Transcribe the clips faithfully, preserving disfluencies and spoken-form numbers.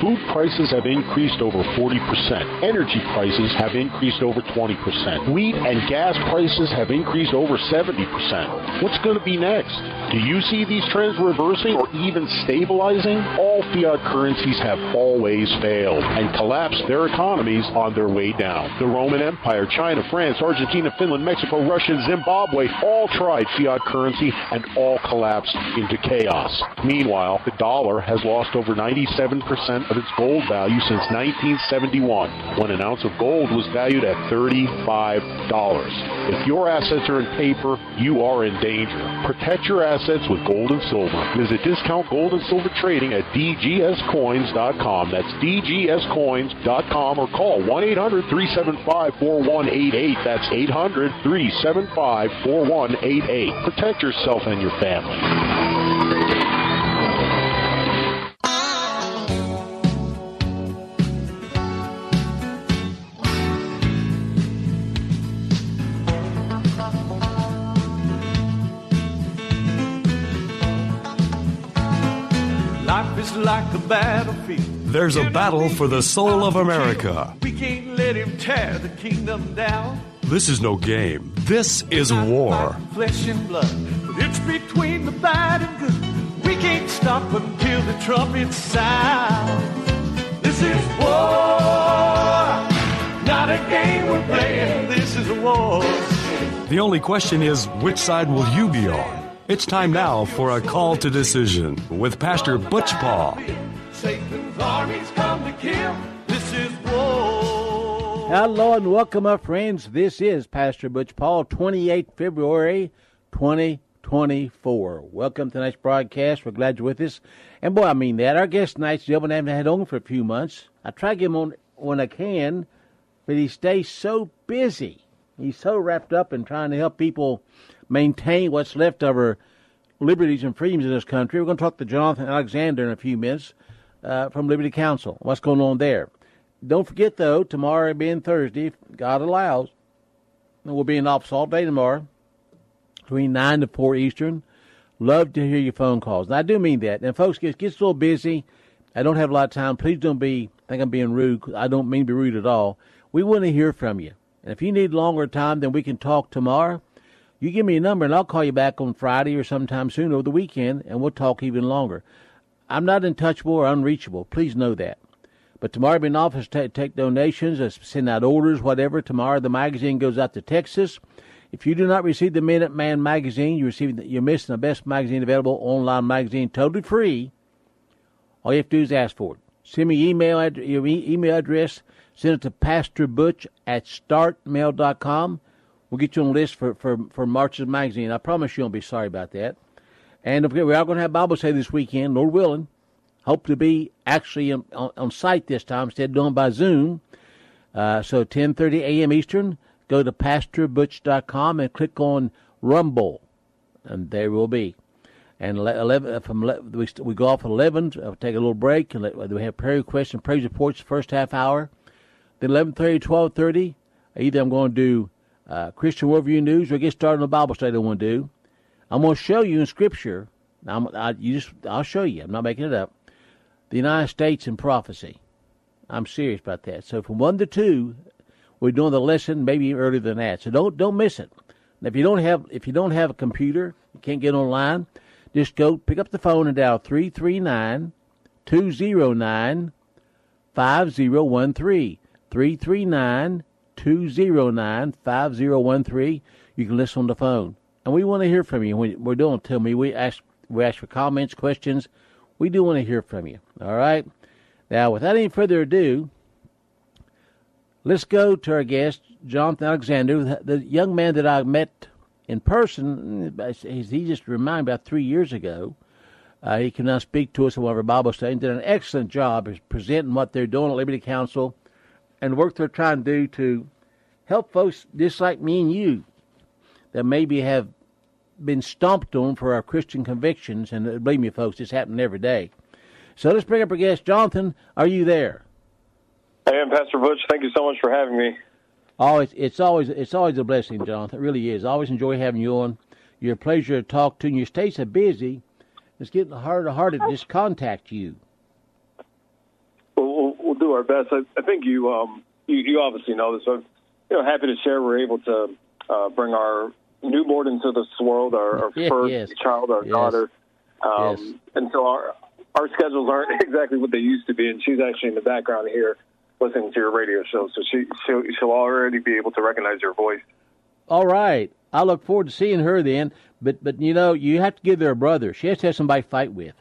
Food prices have increased over forty percent. Energy prices have increased over twenty percent. Wheat and gas prices have increased over seventy percent. What's going to be next? Do you see these trends reversing or even stabilizing? All fiat currencies have always failed and collapsed their economies on their way down. The Roman Empire, China, France, Argentina, Finland, Mexico, Russia, Zimbabwe all tried fiat currency and all collapsed into chaos. Meanwhile, the dollar has lost over ninety-seven percent of its gold value since nineteen seventy-one, when an ounce of gold was valued at thirty-five dollars. If your assets are in paper, you are in danger. Protect your assets with gold and silver. Visit Discount Gold and Silver Trading at D G S coins dot com. That's D G S coins dot com, or call one eight hundred, three seven five, four one eight eight. That's eight hundred, three seven five, four one eight eight. Protect yourself and your family. Like a battlefield. There's a battle for the soul of America. We can't let him tear the kingdom down. This is no game. This is war. Flesh and blood, but it's between the bad and good. We can't stop until the trumpet sound. This is war, not a game we're playing. This is a war. The only question is, which side will you be on? It's time now for a call to decision with Pastor Butch Paul. Satan's armies come to kill. This is war. Hello and welcome, my friends. This is Pastor Butch Paul, twenty-eighth of February, twenty twenty-four. Welcome to tonight's broadcast. We're glad you're with us. And boy, I mean that. Our guest tonight's gentleman I haven't had on for a few months. I try to get him on when I can, but he stays so busy. He's so wrapped up in trying to help people maintain what's left of our liberties and freedoms in this country. We're going to talk to Jonathan Alexander in a few minutes uh, from Liberty Counsel. What's going on there? Don't forget, though, tomorrow being Thursday, if God allows, we'll be in office all day tomorrow between nine to four Eastern. Love to hear your phone calls. And I do mean that. And, folks, it gets a little busy. I don't have a lot of time. Please don't be think I'm being rude. I don't mean to be rude at all. We want to hear from you. And if you need longer time, then we can talk tomorrow. You give me a number, and I'll call you back on Friday or sometime soon over the weekend, and we'll talk even longer. I'm not untouchable or unreachable. Please know that. But tomorrow I'll be in office to take donations, send out orders, whatever. Tomorrow the magazine goes out to Texas. If you do not receive the Minuteman magazine, you're, receiving the, you're missing the best magazine available, online magazine, totally free. All you have to do is ask for it. Send me email ad- your e- email address. Send it to Pastor Butch at start mail dot com. We'll get you on the list for, for, for March's magazine. I promise you won't be sorry about that. And don't forget, we are going to have Bible study this weekend, Lord willing. Hope to be actually on, on, on site this time instead of doing by Zoom. Uh, so ten thirty a.m. Eastern, go to pastor butch dot com and click on Rumble, and there will be. And eleven from we we go off at eleven. I'll take a little break, and let, we have prayer requests and praise reports the first half hour. Then eleven thirty, twelve thirty, either I'm going to do Uh, Christian Worldview News, or get started on the Bible study I want to do. I'm going to show you in Scripture. I'm, I, you just, I'll show you. I'm not making it up. The United States in prophecy. I'm serious about that. So from one to two, we're doing the lesson maybe earlier than that. So don't don't miss it. And if you don't have if you don't have a computer, you can't get online, just go pick up the phone and dial three three nine, two zero nine, five zero one three. three three nine, two zero nine, five zero one three. You can listen on the phone. And we want to hear from you. We're doing tell me. We ask we ask for comments, questions. We do want to hear from you. All right? Now, without any further ado, let's go to our guest, Jonathan Alexander, the young man that I met in person. He just reminded me about three years ago. Uh, he can now speak to us at one of our Bible studies. Did an excellent job of presenting what they're doing at Liberty Counsel and the work they're trying to do to help folks just like me and you that maybe have been stomped on for our Christian convictions. And believe me, folks, it's happening every day. So let's bring up our guest. Jonathan, are you there? I am, Pastor Butch. Thank you so much for having me. Oh, it's, it's always it's always a blessing, Jonathan. It really is. I always enjoy having you on. You're a pleasure to talk to, and you stay so busy, it's getting harder and harder to just contact you. Well, do our best. I, I think you, um, you you obviously know this. So I'm you know, happy to share we're able to uh, bring our newborn into this world, our, our first yes. child, our yes. daughter. Um, yes. And so our our schedules aren't exactly what they used to be, and she's actually in the background here listening to your radio show, so she, she'll, she'll already be able to recognize your voice. All right. I look forward to seeing her then, but, but you know, you have to give her a brother. She has to have somebody to fight with.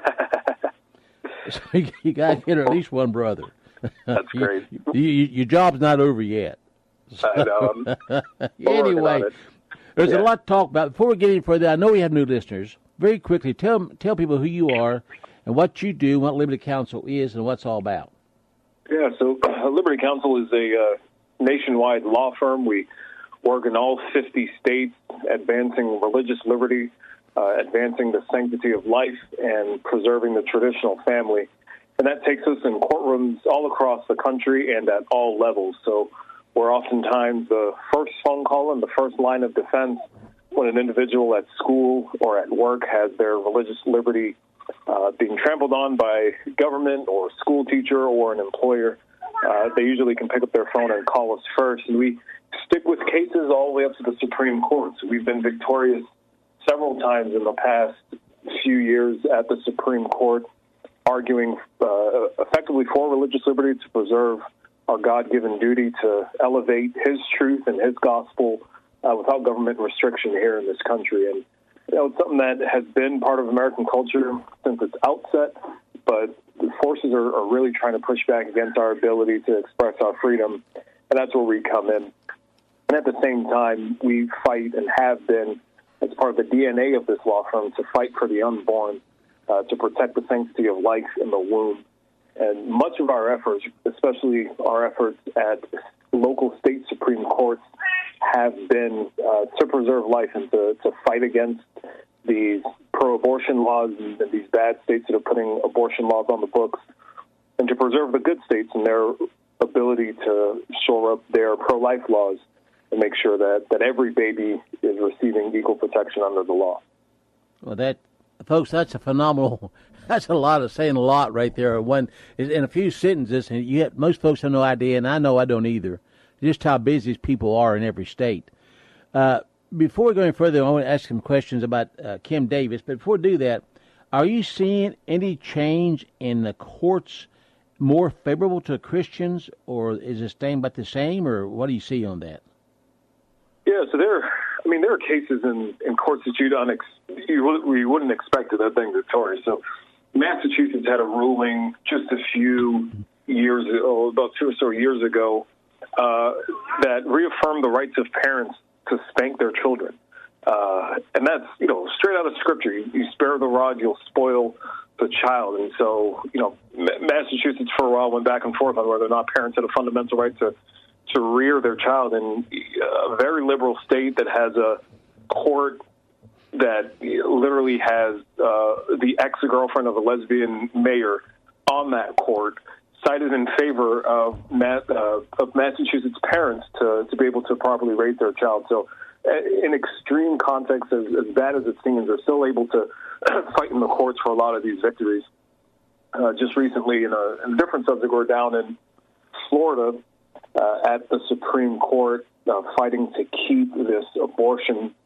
So you, you got to get her at least one brother. That's great. you, you, your job's not over yet. So, I know. anyway, there's yeah. a lot to talk about. Before we get any further, I know we have new listeners. Very quickly, tell tell people who you are and what you do, what Liberty Counsel is, and what it's all about. Yeah, so uh, Liberty Counsel is a uh, nationwide law firm. We work in all fifty states, advancing religious liberty, uh, advancing the sanctity of life, and preserving the traditional family. And that takes us in courtrooms all across the country and at all levels. So we're oftentimes the first phone call and the first line of defense when an individual at school or at work has their religious liberty uh, being trampled on by government or school teacher or an employer. Uh, they usually can pick up their phone and call us first. And we stick with cases all the way up to the Supreme Court. So we've been victorious several times in the past few years at the Supreme Court, arguing uh, effectively for religious liberty to preserve our God-given duty to elevate his truth and his gospel uh, without government restriction here in this country. And you know, it's something that has been part of American culture since its outset, but the forces are, are really trying to push back against our ability to express our freedom, and that's where we come in. And at the same time, we fight and have been, as part of the D N A of this law firm, to fight for the unborn, uh, to protect the sanctity of life in the womb. And much of our efforts, especially our efforts at local state Supreme Courts, have been uh, to preserve life and to, to fight against these pro-abortion laws and these bad states that are putting abortion laws on the books, and to preserve the good states and their ability to shore up their pro-life laws and make sure that, that every baby is receiving equal protection under the law. Well, that, folks, that's a phenomenal, that's a lot of saying a lot right there. One in a few sentences, and you have, most folks have no idea, and I know I don't either, just how busy people are in every state. Uh, before we go any further, I want to ask some questions about uh, Kim Davis. But before we do that, are you seeing any change in the courts more favorable to Christians, or is it staying about the same, or what do you see on that? Yeah, so there, I mean, there are cases in, in courts that you'd unex- you, we wouldn't expect it that being victorious. So Massachusetts had a ruling just a few years ago, about two or so years ago, uh, that reaffirmed the rights of parents to spank their children. Uh, and that's, you know, straight out of Scripture. You, you spare the rod, you'll spoil the child. And so, you know, Massachusetts for a while went back and forth on whether or not parents had a fundamental right to to rear their child in a very liberal state that has a court that literally has uh, the ex-girlfriend of a lesbian mayor on that court, cited in favor of, Ma- uh, of Massachusetts parents to, to be able to properly raise their child. So in extreme contexts, as, as bad as it seems, they're still able to fight in the courts for a lot of these victories. Uh, just recently, in a, in a different subject, we're down in Florida uh, at the Supreme Court uh, fighting to keep this abortion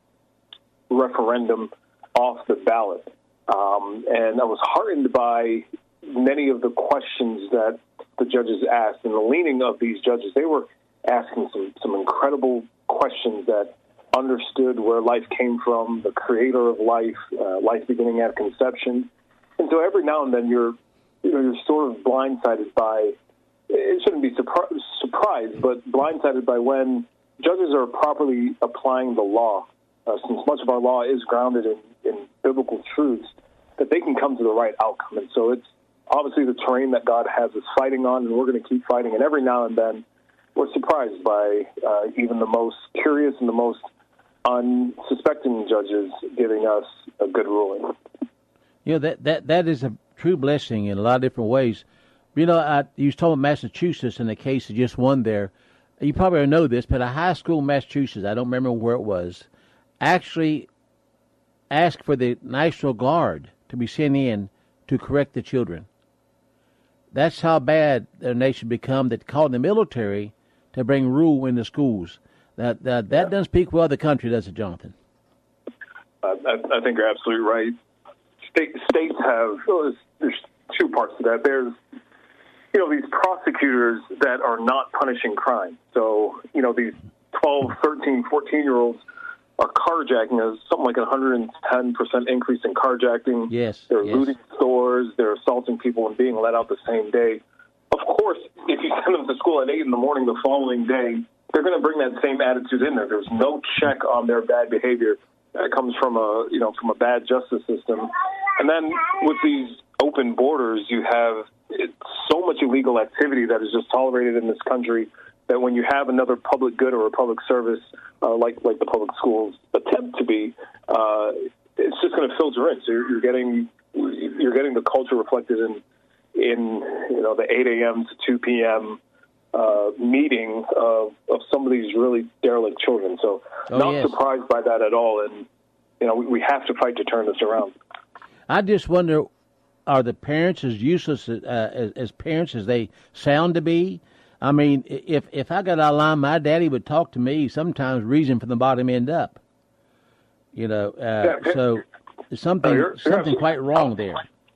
referendum off the ballot. Um, and I was heartened by many of the questions that the judges asked, and the leaning of these judges. They were asking some, some incredible questions that understood where life came from, the creator of life, uh, life beginning at conception. And so every now and then you're, you know, you're sort of blindsided by, it shouldn't be surpri- surprised, but blindsided by when judges are properly applying the law, uh, since much of our law is grounded in, in biblical truths, that they can come to the right outcome. And so it's obviously the terrain that God has us fighting on, and we're going to keep fighting. And every now and then we're surprised by uh, even the most curious and the most unsuspecting judges giving us a good ruling. You know, that, that, that is a true blessing in a lot of different ways. You know, I, you was talking about Massachusetts and the case that just won there. You probably know this, but a high school in Massachusetts, I don't remember where it was, actually asked for the National Guard to be sent in to correct the children. That's how bad their nation become that called the military to bring rule in the schools. That that, that doesn't speak well of the country, does it, Jonathan? Uh, I, I think you're absolutely right. State, states have, well, there's, there's two parts to that. There's, you know, these prosecutors that are not punishing crime. So, you know, these twelve, thirteen, fourteen-year-olds are carjacking. There's something like a one hundred ten percent increase in carjacking. Yes. They're yes. looting stores. They're assaulting people and being let out the same day. Of course, if you send them to school at eight in the morning the following day, they're going to bring that same attitude in there. There's no check on their bad behavior that comes from a, you know, from a bad justice system. And then with these open borders, you have so much illegal activity that is just tolerated in this country that when you have another public good or a public service, uh, like like the public schools attempt to be, uh, it's just going to filter in. So you're, you're getting you're getting the culture reflected in in you know the eight a.m. to two p.m. Uh, meeting of of some of these really derelict children. So oh, not yes. surprised by that at all. And you know we, we have to fight to turn this around. I just wonder, are the parents as useless uh, as, as parents as they sound to be? I mean, if if I got out of line, my daddy would talk to me sometimes reason from the bottom end up. You know, uh, yeah, so there's something no, you're, you're something quite wrong there.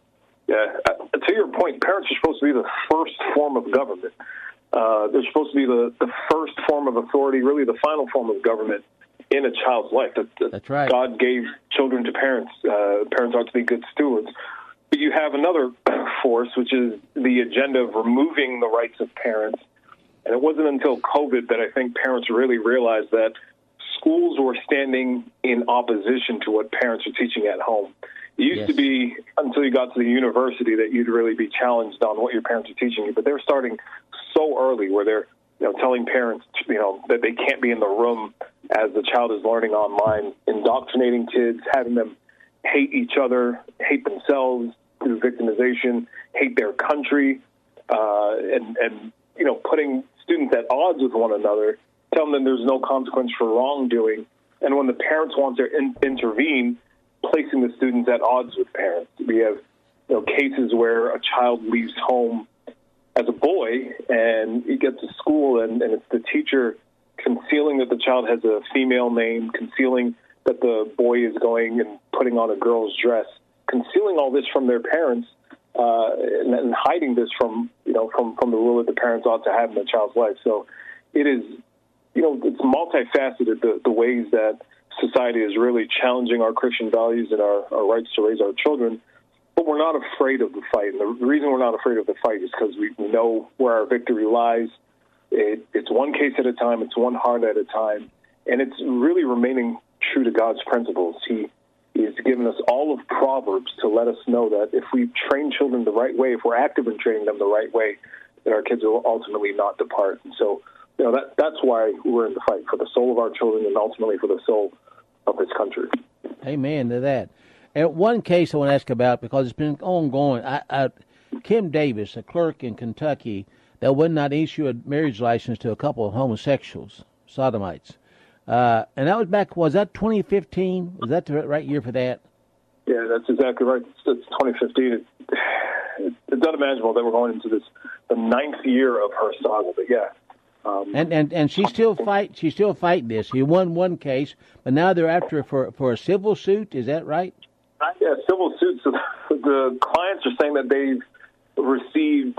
Yeah, uh, to your point, parents are supposed to be the first form of government. Uh, they're supposed to be the, the first form of authority, really the final form of government in a child's life. That, that That's right. God gave children to parents. Uh, parents ought to be good stewards. But you have another force, which is the agenda of removing the rights of parents. And it wasn't until COVID that I think parents really realized that schools were standing in opposition to what parents are teaching at home. It used yes. to be until you got to the university that you'd really be challenged on what your parents are teaching you. But they're starting so early where they're you know, telling parents you know, that they can't be in the room as the child is learning online, indoctrinating kids, having them hate each other, hate themselves through victimization, hate their country, uh, and, and you know, putting students at odds with one another, telling them there's no consequence for wrongdoing. And when the parents want to in- intervene, placing the students at odds with parents. We have you know, cases where a child leaves home as a boy and he gets to school and, and it's the teacher concealing that the child has a female name, concealing that the boy is going and putting on a girl's dress, concealing all this from their parents uh, and, and hiding this from, you know, from, from the role that the parents ought to have in the child's life. So it is, you know, it's multifaceted, the, the ways that society is really challenging our Christian values and our, our rights to raise our children. But we're not afraid of the fight. And the reason we're not afraid of the fight is because we know where our victory lies. It, it's one case at a time. It's one heart at a time. And it's really remaining true to God's principles. He He's given us all of Proverbs to let us know that if we train children the right way, if we're active in training them the right way, that our kids will ultimately not depart. And so, you know, that that's why we're in the fight, for the soul of our children and ultimately for the soul of this country. Amen to that. And one case I want to ask about, because it's been ongoing, I, I, Kim Davis, a clerk in Kentucky, that would not issue a marriage license to a couple of homosexuals, sodomites. Uh, and that was back, was that twenty fifteen? Was that the right year for that? Yeah, that's exactly right. It's, it's twenty fifteen. It, it, it's unimaginable that we're going into this, the ninth year of her saga, but yeah. Um, and, and and she still fight. She still fight this. She won one case, but now they're after her for for a civil suit. Is that right? Yeah, civil suits. So the clients are saying that they've received,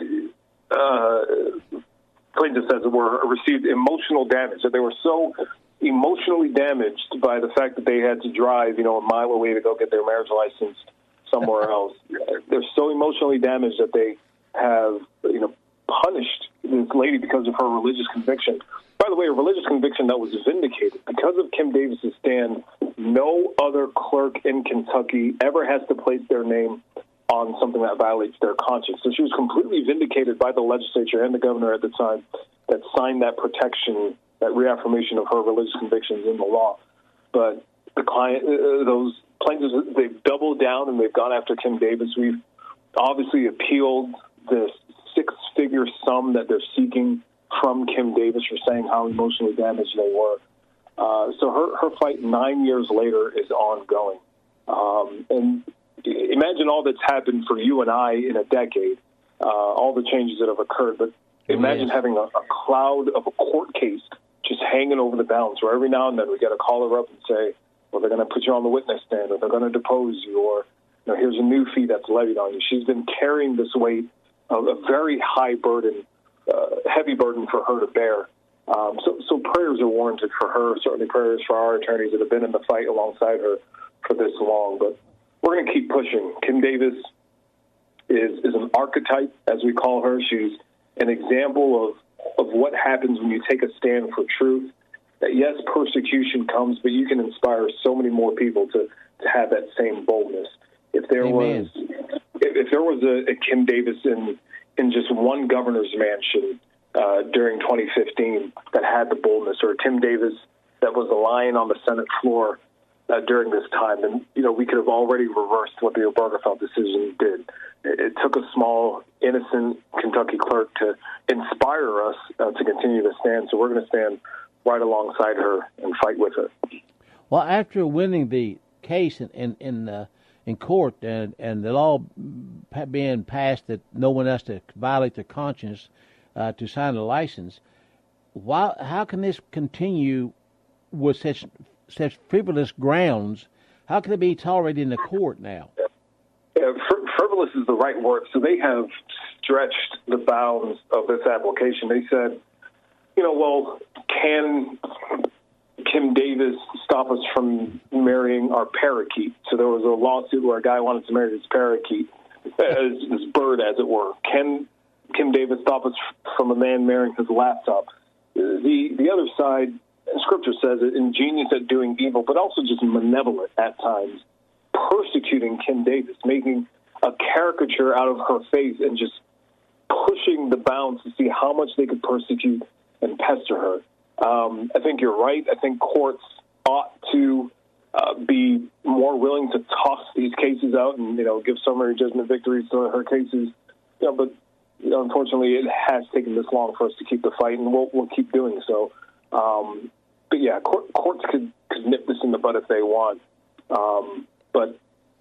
uh, plaintiff says, were received emotional damage. That they were so emotionally damaged by the fact that they had to drive, you know, a mile away to go get their marriage license somewhere else. They're so emotionally damaged that they have, you know, punished this lady because of her religious conviction. By the way, a religious conviction that was vindicated. Because of Kim Davis's stand, no other clerk in Kentucky ever has to place their name on something that violates their conscience. So she was completely vindicated by the legislature and the governor at the time that signed that protection, that reaffirmation of her religious convictions in the law. But the client, uh, those plaintiffs, they've doubled down and they've gone after Kim Davis. We've obviously appealed this six-figure sum that they're seeking from Kim Davis for saying how emotionally damaged they were. Uh, so her, her fight nine years later is ongoing. Um, and imagine all that's happened for you and I in a decade. uh, all the changes that have occurred. But imagine Yes. having a, a cloud of a court case just hanging over the balance, where every now and then we got to call her up and say, well, they're going to put you on the witness stand, or they're going to depose you, or you know, here's a new fee that's levied on you. She's been carrying this weight of a very high burden, uh, heavy burden for her to bear. Um, so, so prayers are warranted for her, certainly prayers for our attorneys that have been in the fight alongside her for this long. But we're going to keep pushing. Kim Davis is, is an archetype, as we call her. She's an example of, of what happens when you take a stand for truth. That yes, persecution comes, but you can inspire so many more people to, to have that same boldness. If there Amen. was, if, if there was a, a Kim Davis in in just one governor's mansion uh, during twenty fifteen that had the boldness, or a Tim Davis that was a lion on the Senate floor uh, during this time, then you know we could have already reversed what the Obergefell decision did. It, it took a small, innocent Kentucky clerk to inspire us uh, to continue to stand. So we're going to stand right alongside her and fight with her. Well, after winning the case in in in, uh, in court and and the law being passed that no one has to violate their conscience uh, to sign a license, why? How can this continue with such such frivolous grounds? How can it be tolerated in the court now? Yeah, fr- frivolous is the right word. So they have stretched the bounds of this application. They said, you know, well, can Kim Davis stop us from marrying our parakeet? So there was a lawsuit where a guy wanted to marry his parakeet, his, his bird, as it were. Can Kim Davis stop us from a man marrying his laptop? The the other side, Scripture says it, ingenious at doing evil, but also just malevolent at times, persecuting Kim Davis, making a caricature out of her faith and just pushing the bounds to see how much they could persecute and pester her. Um, I think you're right. I think courts ought to uh, be more willing to toss these cases out and, you know, give summary judgment victories to her cases. You know, but you know, unfortunately, it has taken this long for us to keep the fight, and we'll, we'll keep doing so. Um, but yeah, court, courts could, could nip this in the bud if they want. Um, but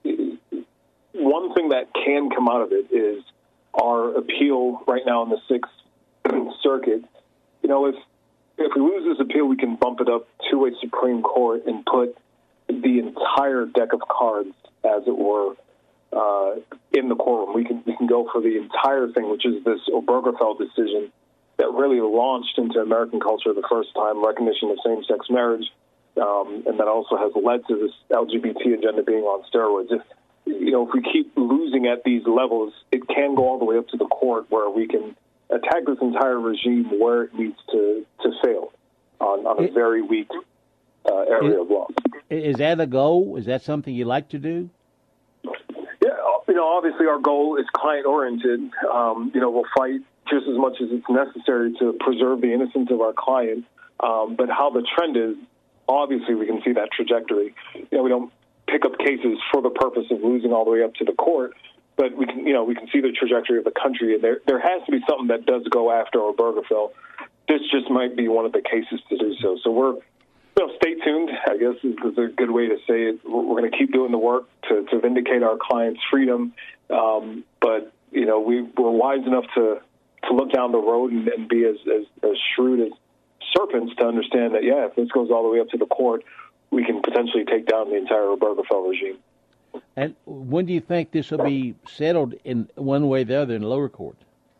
one thing that can come out of it is our appeal right now in the Sixth Circuit. You know, if if we lose this appeal, we can bump it up to a Supreme Court and put the entire deck of cards, as it were, uh, in the courtroom. We can we can go for the entire thing, which is this Obergefell decision that really launched into American culture the first time, recognition of same-sex marriage, um, and that also has led to this L G B T agenda being on steroids. If you know, if we keep losing at these levels, it can go all the way up to the court where we can attack this entire regime where it needs to, to fail on, on a it, very weak uh, area it, of law. Is that a goal? Is that something you like to do? Yeah, you know, obviously our goal is client-oriented. Um, you know, we'll fight just as much as it's necessary to preserve the innocence of our client. Um, but how the trend is, obviously we can see that trajectory. You know, we don't pick up cases for the purpose of losing all the way up to the court. But we can, you know, we can see the trajectory of the country, and there there has to be something that does go after Obergefell. This just might be one of the cases to do so. So we're, you know, stay tuned, I guess is, is a good way to say it. We're, we're going to keep doing the work to, to vindicate our clients' freedom. Um, but, you know, we, we're wise enough to, to look down the road and, and be as, as, as shrewd as serpents to understand that, yeah, if this goes all the way up to the court, we can potentially take down the entire Obergefell regime. And when do you think this will be settled in one way or the other in the lower court?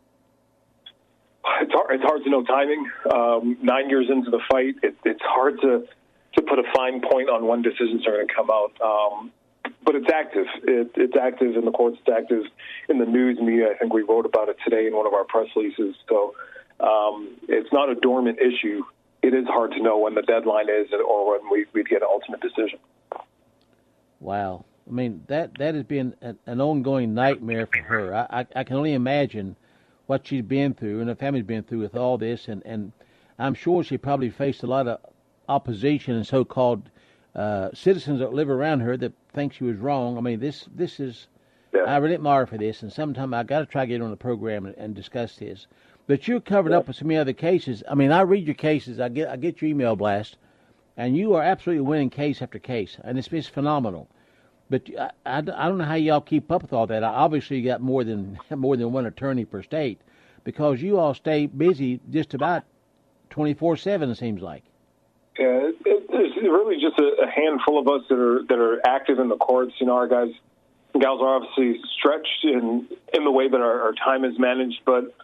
It's hard, it's hard to know timing. Um, nine years into the fight, it, it's hard to, to put a fine point on when decisions are going to come out. Um, but it's active. It, it's active in the courts. It's active in the news media. I think we wrote about it today in one of our press releases. So um, it's not a dormant issue. It is hard to know when the deadline is or when we, we'd get an ultimate decision. Wow. I mean, that, that has been an, an ongoing nightmare for her. I, I, I can only imagine what she's been through and her family's been through with all this. And, and I'm sure she probably faced a lot of opposition and so-called uh, citizens that live around her that think she was wrong. I mean, this this is, yeah. I really admire her for this. And sometime I got to try to get her on the program and, and discuss this. But you're covered yeah. up with so many other cases. I mean, I read your cases. I get I get your email blast. And you are absolutely winning case after case. And it's, it's phenomenal. But I, I, I don't know how y'all keep up with all that. Obviously, you got more than more than one attorney per state, because you all stay busy just about twenty-four seven. It seems like. Yeah, it, it, there's really just a, a handful of us that are that are active in the courts. You know, our guys and gals are obviously stretched in in the way that our, our time is managed, but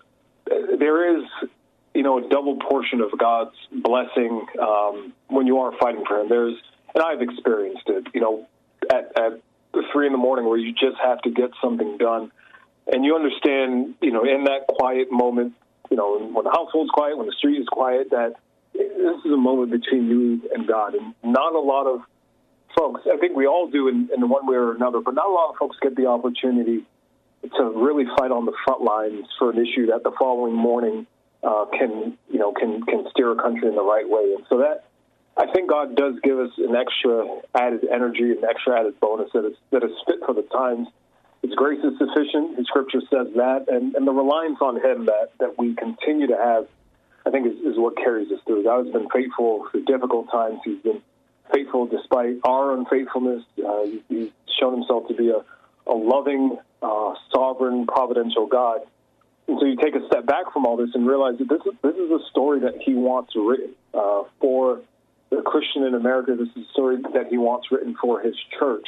there is, you know, a double portion of God's blessing um, when you are fighting for Him. There's, and I've experienced it, you know, at, at three in the morning where you just have to get something done, and you understand, you know, in that quiet moment, you know, when the household's quiet, when the street is quiet, that this is a moment between you and God. And not a lot of folks, I think we all do in, in one way or another, but not a lot of folks get the opportunity to really fight on the front lines for an issue that the following morning uh, can, you know, can, can steer a country in the right way. And so that, I think God does give us an extra added energy, an extra added bonus that is, that is fit for the times. His grace is sufficient. The Scripture says that. And, and the reliance on Him that, that we continue to have, I think, is, is what carries us through. God has been faithful through difficult times. He's been faithful despite our unfaithfulness. Uh, he's shown Himself to be a, a loving, uh, sovereign, providential God. And so you take a step back from all this and realize that this is, this is a story that He wants written uh, for the Christian in America. This is a story that He wants written for His church.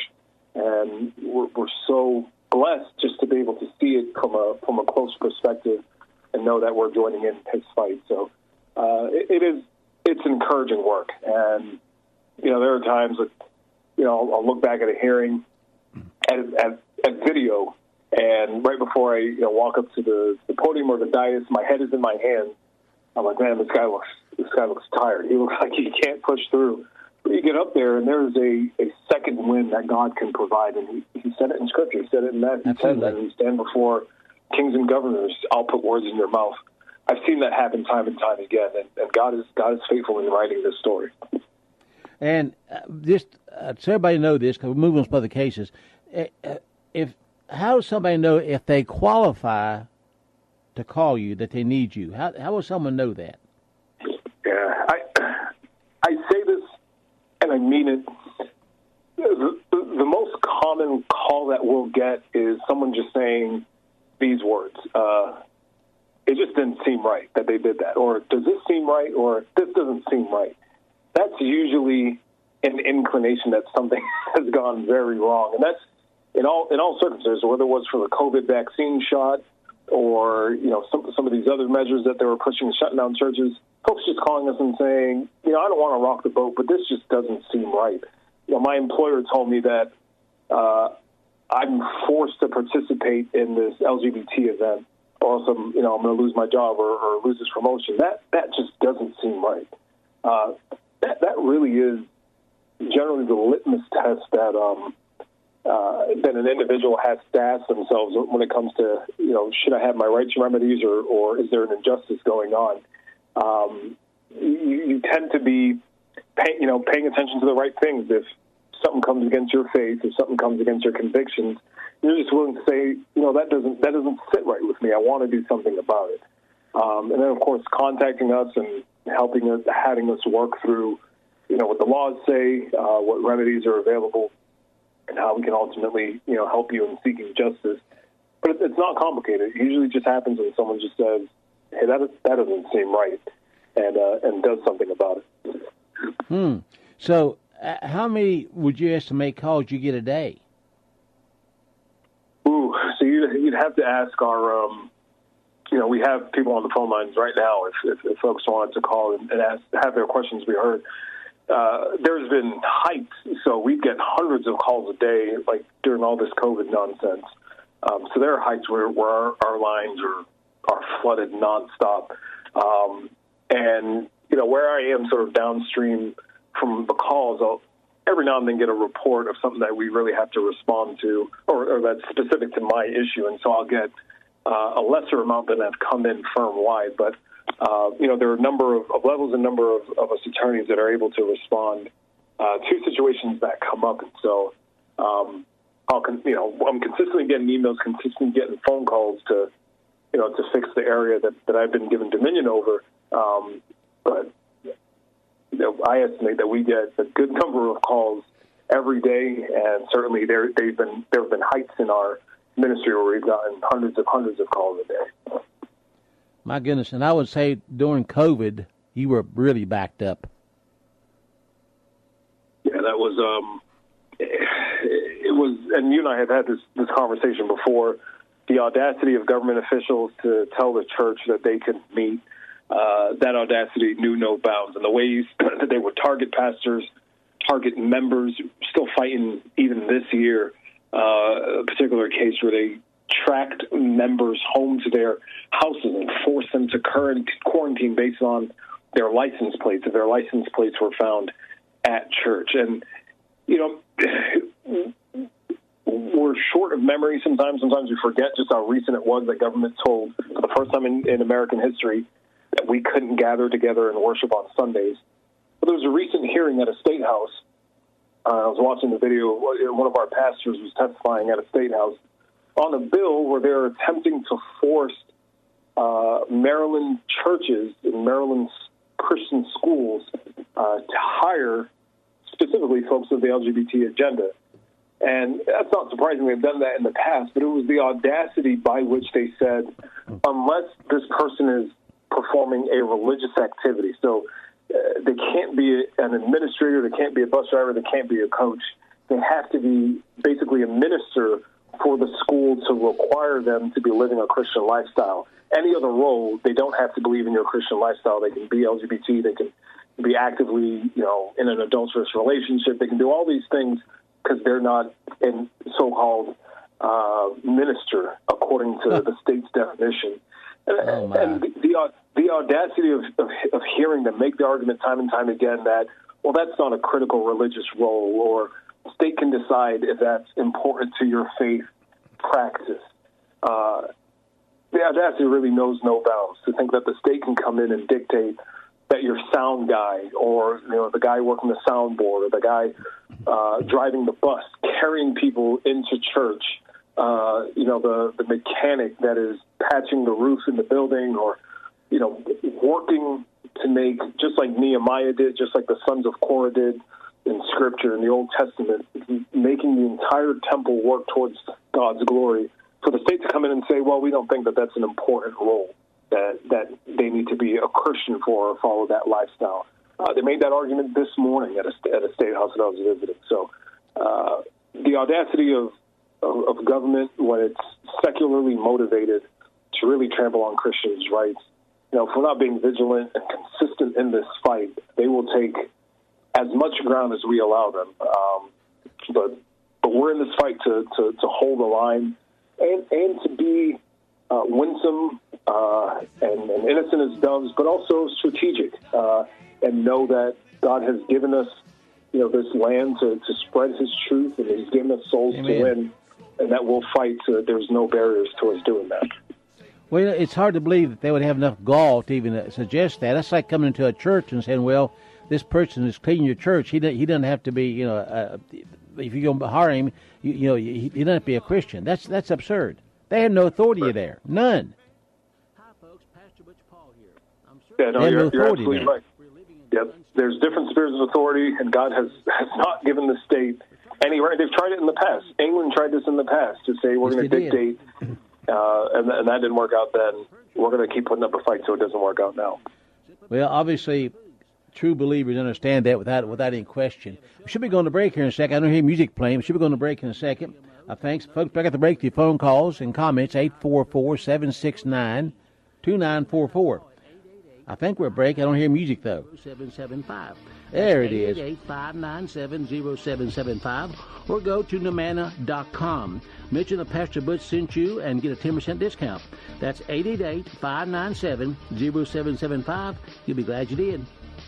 And we're, we're so blessed just to be able to see it from a from a close perspective and know that we're joining in His fight. So uh, it, it is it's encouraging work. And, you know, there are times that, you know, I'll, I'll look back at a hearing at, at, at video, and right before I you know, walk up to the, the podium or the dais, my head is in my hands. I'm like, man, this guy looks this guy looks tired. He looks like he can't push through. But you get up there, and there's a, a second wind that God can provide. And he, he said it in Scripture. He said it in Matthew ten, that you stand before kings and governors, I'll put words in your mouth. I've seen that happen time and time again, and, and God is God is faithful in writing this story. And uh, just uh, so everybody know this, because we're moving on to other cases, uh, if how does somebody know if they qualify to call you, that they need you? How how will someone know that? Yeah, I I say this, and I mean it. The, the, the most common call that we'll get is someone just saying these words. Uh, it just didn't seem right that they did that. Or does this seem right? Or this doesn't seem right. That's usually an inclination that something has gone very wrong. And that's in all in all circumstances, whether it was for the COVID vaccine shot or, you know, some, some of these other measures that they were pushing, shutting down churches, folks just calling us and saying, you know, I don't want to rock the boat, but this just doesn't seem right. You know, my employer told me that uh, I'm forced to participate in this L G B T event, or else I'm, you know, I'm going to lose my job or, or lose this promotion. That that just doesn't seem right. Uh, that that really is generally the litmus test that um, uh, that an individual has to ask themselves when it comes to, you know, should I have my rights remedies, or, or is there an injustice going on? Um, you, you tend to be, pay, you know, paying attention to the right things. If something comes against your faith, if something comes against your convictions, you're just willing to say, you know, that doesn't that doesn't sit right with me. I want to do something about it. Um, and then, of course, contacting us and helping us, having us work through, you know, what the laws say, uh, what remedies are available, and how we can ultimately, you know, help you in seeking justice. But it's not complicated. It usually just happens when someone just says, hey, that, that doesn't seem right, and uh, and does something about it. Hmm. So uh, how many would you estimate calls you get a day? Ooh, so you'd, you'd have to ask our, um, you know, we have people on the phone lines right now if, if, if folks wanted to call and, and ask, have their questions be heard. Uh, there's been heights, so we get hundreds of calls a day, like during all this COVID nonsense. Um, so there are heights where, where our, our lines are, are flooded nonstop. Um, and, you know, where I am sort of downstream from the calls, I'll every now and then get a report of something that we really have to respond to, or, or that's specific to my issue. And so I'll get uh, a lesser amount than have come in firm-wide. But, uh, you know, there are a number of, of levels and number of, of us attorneys that are able to respond uh, to situations that come up. And so, um, I'll, con- you know, I'm consistently getting emails, consistently getting phone calls to, you know, to fix the area that, that I've been given dominion over. Um, but, you know, I estimate that we get a good number of calls every day, and certainly there they've been there have been heights in our ministry where we've gotten hundreds of hundreds of calls a day. My goodness, and I would say during COVID, you were really backed up. Yeah, that was um, it, it was, and you and I have had this this conversation before. The audacity of government officials to tell the church that they could meet, uh, that audacity knew no bounds, and the ways that they would target pastors, target members, still fighting even this year. Uh, a particular case where they tracked members home to their houses and forced them to quarantine based on their license plates, if their license plates were found at church. And, you know, we're short of memory sometimes. Sometimes we forget just how recent it was that government told, for the first time in, in American history, that we couldn't gather together and worship on Sundays. But there was a recent hearing at a state house. Uh, I was watching the video. One of our pastors was testifying at a state house on a bill where they're attempting to force uh, Maryland churches and Maryland's Christian schools uh, to hire specifically folks of the L G B T agenda. And that's not surprising. They've done that in the past, but it was the audacity by which they said, unless this person is performing a religious activity, so Uh, they can't be an administrator, they can't be a bus driver, they can't be a coach. They have to be basically a minister for the school to require them to be living a Christian lifestyle. Any other role, they don't have to believe in your Christian lifestyle. They can be L G B T, they can be actively, you know, in an adulterous relationship. They can do all these things because they're not a so-called uh, minister according to the state's definition. Oh, and the, the the audacity of, of of hearing them make the argument time and time again that, well, that's not a critical religious role, or the state can decide if that's important to your faith practice. Uh, the audacity really knows no bounds to think that the state can come in and dictate that your sound guy, or you know the guy working the soundboard, or the guy uh, driving the bus, carrying people into church. Uh, you know, the, the mechanic that is patching the roof in the building, or, you know, working to make, just like Nehemiah did, just like the sons of Korah did in Scripture in the Old Testament, making the entire temple work towards God's glory, for the state to come in and say, well, we don't think that that's an important role, that, that they need to be a Christian for or follow that lifestyle. Uh, they made that argument this morning at a, at a state house that I was visiting. So uh, the audacity of Of, of government, when it's secularly motivated to really trample on Christians' rights. You know, if we're not being vigilant and consistent in this fight, they will take as much ground as we allow them. Um, but but we're in this fight to, to, to hold the line and, and to be uh, winsome uh, and, and innocent as doves, but also strategic uh, and know that God has given us, you know, this land to, to spread His truth, and He's given us souls Amen. to win. And that we'll fight so that there's no barriers to us doing that. Well, it's hard to believe that they would have enough gall to even suggest that. That's like coming into a church and saying, well, this person is cleaning your church. He he doesn't have to be, you know, uh, if you're going to hire him, you, you know, he, he doesn't have to be a Christian. That's that's absurd. They have no authority right. there. None. Hi, folks. Pastor Butch Paul here. I'm yeah, no, they have you're, no you're authority absolutely there. right. Yep. There's different spheres of authority, and God has, has not given the state any right. They've tried it in the past. England tried this in the past to say we're yes, going to dictate, uh, and, and that didn't work out then. We're going to keep putting up a fight so it doesn't work out now. Well, obviously, true believers understand that without without any question. We should be going to break here in a second. I don't hear music playing. We should be going to break in a second. Uh, thanks, folks. Back at the break to your phone calls and comments, eight four four, seven six nine, two nine four four. I think we're at break. I don't hear music, though. seven seven five. There it is. eight eight eight, five nine seven, zero seven seven five. Or go to Nomana dot com. Mention that Pastor Butch sent you and get a ten percent discount. That's eight eight eight, five nine seven, zero seven seven five. You'll be glad you did.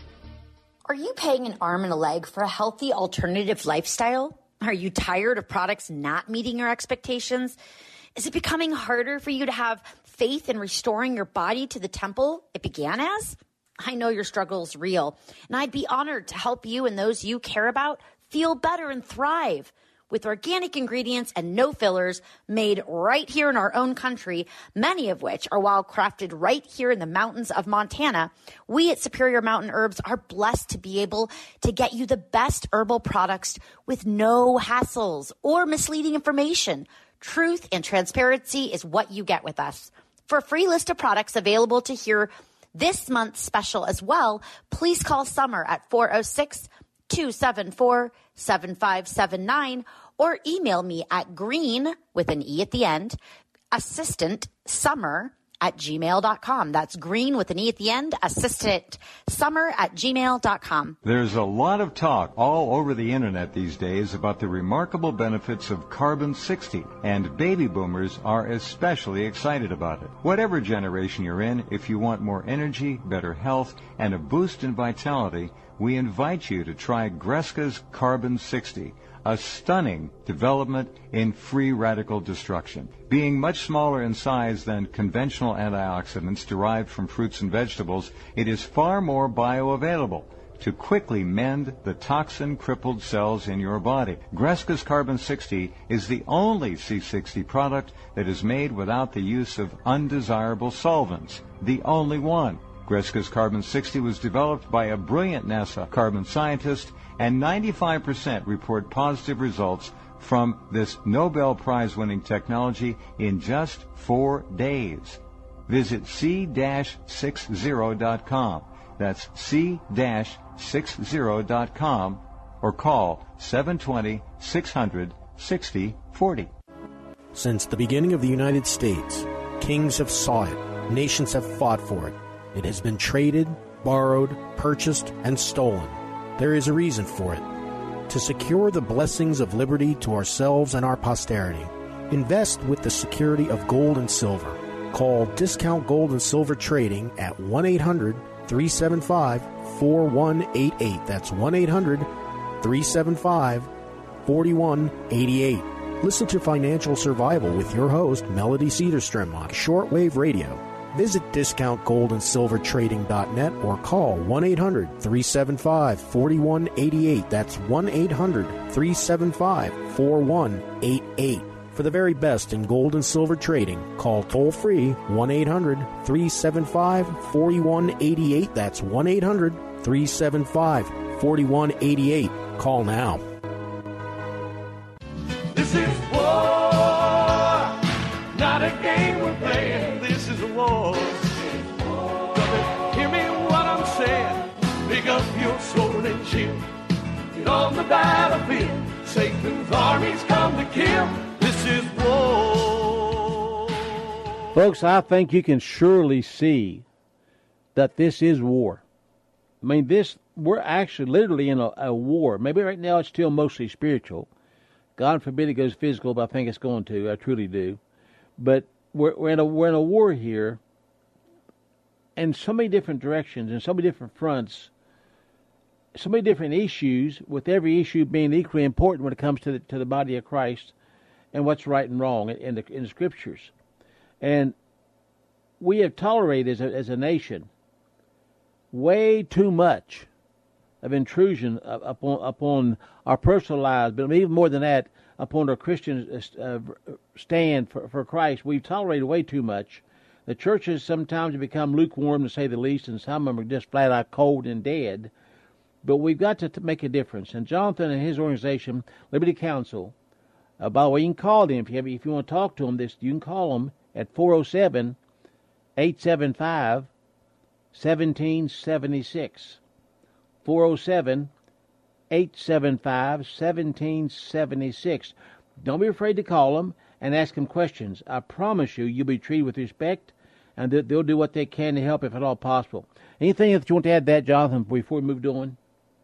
Are you paying an arm and a leg for a healthy alternative lifestyle? Are you tired of products not meeting your expectations? Is it becoming harder for you to have faith in restoring your body to the temple it began as? I know your struggle is real, and I'd be honored to help you and those you care about feel better and thrive. with organic ingredients and no fillers made right here in our own country, many of which are wild crafted right here in the mountains of Montana. We at Superior Mountain Herbs are blessed to be able to get you the best herbal products with no hassles or misleading information. Truth and transparency is what you get with us. For a free list of products available to hear this month's special as well, please call Summer at four oh six, two seven four, seven five seven nine or email me at green, with an E at the end, assistant summer at gmail dot com. That's green with an E at the end, assistant summer at gmail dot com. There's a lot of talk all over the internet these days about the remarkable benefits of Carbon sixty, and baby boomers are especially excited about it. Whatever generation you're in, if you want more energy, better health, and a boost in vitality, we invite you to try Greska's Carbon sixty, a stunning development in free radical destruction. Being much smaller in size than conventional antioxidants derived from fruits and vegetables, it is far more bioavailable to quickly mend the toxin-crippled cells in your body. Greska's Carbon sixty is the only C sixty product that is made without the use of undesirable solvents. The only one. Greska's Carbon sixty was developed by a brilliant NASA carbon scientist, and ninety-five percent report positive results from this Nobel Prize-winning technology in just four days. Visit C sixty dot com. That's C sixty dot com or call seven two zero, six hundred, sixty forty. Since the beginning of the United States, kings have sought it, nations have fought for it. It has been traded, borrowed, purchased, and stolen. There is a reason for it. To secure the blessings of liberty to ourselves and our posterity, invest with the security of gold and silver. Call Discount Gold and Silver Trading at one eight hundred, three seven five, four one eight eight. That's one eight hundred, three seven five, four one eight eight. Listen to Financial Survival with your host, Melody Cedarstrom, on shortwave radio. Visit discount gold and silver trading dot net or call one eight hundred, three seven five, four one eight eight. That's one eight hundred, three seven five, four one eight eight. For the very best in gold and silver trading, call toll-free one eight hundred, three seven five, four one eight eight. That's one eight hundred, three seven five, four one eight eight. Call now. This is war, not a game we're playing. This is a war. Brother, hear me what I'm saying. Pick up your sword and shield. Get on the battlefield. Satan's armies come to kill. This is war. Folks, I think you can surely see that this is war. I mean, this we're actually literally in a, a war. Maybe right now it's still mostly spiritual. God forbid it goes physical, but I think it's going to. I truly do. But we're, we're in a we're in a war here, in so many different directions, in so many different fronts, so many different issues. With every issue being equally important when it comes to the to the body of Christ, and what's right and wrong in the in the Scriptures, and we have tolerated as a, as a nation way too much of intrusion upon upon our personal lives, but even more than that, upon our Christian uh, stand for, for Christ. We've tolerated way too much. The churches sometimes have become lukewarm, to say the least, and some of them are just flat out cold and dead. But we've got to, to make a difference. And Jonathan and his organization, Liberty Counsel, uh, by the way, you can call them if you have, if you want to talk to them. This you can call them at four oh seven, eight seven five, one seven seven six. four oh seven, eight seven five, one seven seven six. Don't be afraid to call them and ask them questions. I promise you, you'll be treated with respect, and they'll do what they can to help if at all possible. Anything that you want to add to that, Jonathan, before we move on?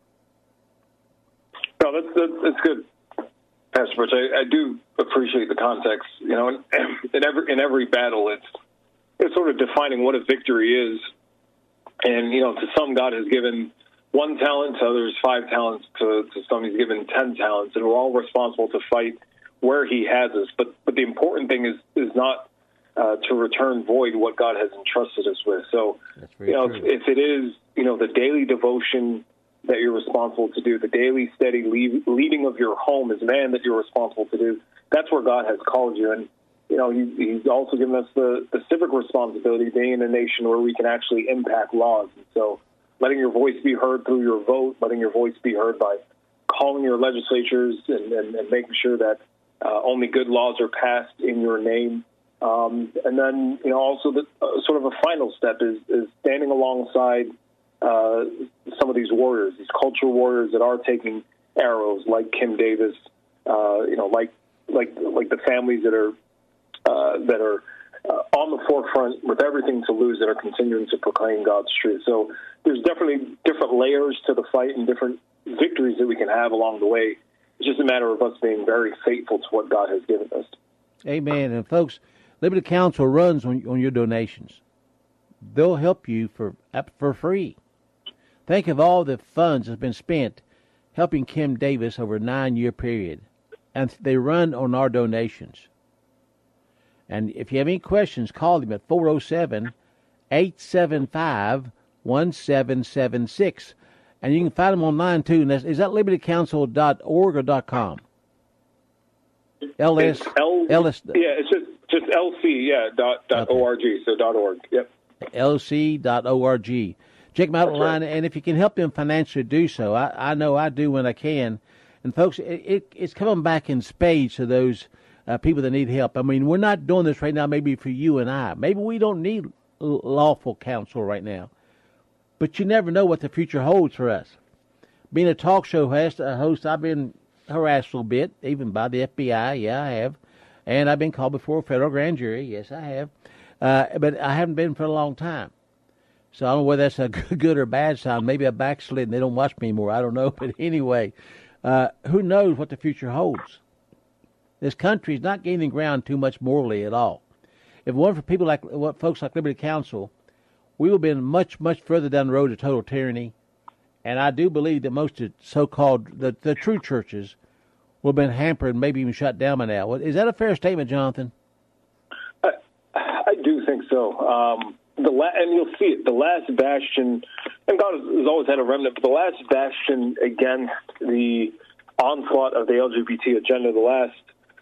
No, that's, that's, that's good, Pastor Butch. I, I do appreciate the context. You know, in, in every in every battle, it's it's sort of defining what a victory is. And, you know, to some, God has given one talent, to others five talents, to, to some he's given ten talents, and we're all responsible to fight where he has us. But but the important thing is is not uh, to return void what God has entrusted us with. So, you know, if, if it is, you know, the daily devotion that you're responsible to do, the daily, steady lead, leading of your home as man that you're responsible to do. That's where God has called you. And, you know, he, he's also given us the, the civic responsibility, being in a nation where we can actually impact laws. And so letting your voice be heard through your vote, letting your voice be heard by calling your legislatures and, and, and making sure that uh, only good laws are passed in your name. Um, and then, you know, also the uh, sort of a final step is, is standing alongside uh, some of these warriors, these cultural warriors that are taking arrows, like Kim Davis, uh, you know, like like like the families that are uh, that are uh, on the forefront with everything to lose, that are continuing to proclaim God's truth. So there's definitely different layers to the fight and different victories that we can have along the way. It's just a matter of us being very faithful to what God has given us. Amen. And folks, Liberty Counsel runs on, on your donations. They'll help you for for free. Think of all the funds that's been spent helping Kim Davis over a nine-year period. And they run on our donations. And if you have any questions, call them at four oh seven, eight seven five, one seven seven six. And you can find them online, too. And that's, is that liberty counsel dot org or .com? L S, L, L S, yeah, it's just, just L C, yeah, dot, dot okay. O-R-G, so dot .org, yep. L C dot org. Check them out That's online, right. and if you can help them financially, do so. I, I know I do when I can. And, folks, it, it, it's coming back in spades to those uh, people that need help. I mean, we're not doing this right now maybe for you and I. Maybe we don't need lawful counsel right now. But you never know what the future holds for us. Being a talk show host, a host, I've been harassed a little bit, even by the F B I. Yeah, I have. And I've been called before a federal grand jury. Yes, I have. Uh, but I haven't been for a long time. So I don't know whether that's a good or bad sign. Maybe I backslid and they don't watch me anymore. I don't know. But anyway, uh, who knows what the future holds? This country is not gaining ground too much morally at all. If it weren't for people like what folks like Liberty Counsel, we would have been much, much further down the road to total tyranny. And I do believe that most of so-called, the, the true churches will have been hampered and maybe even shut down by now. Is that a fair statement, Jonathan? I, I do think so. Um, the la- and you'll see it, the last bastion, and God has, has always had a remnant, but the last bastion against the onslaught of the L G B T agenda, the last,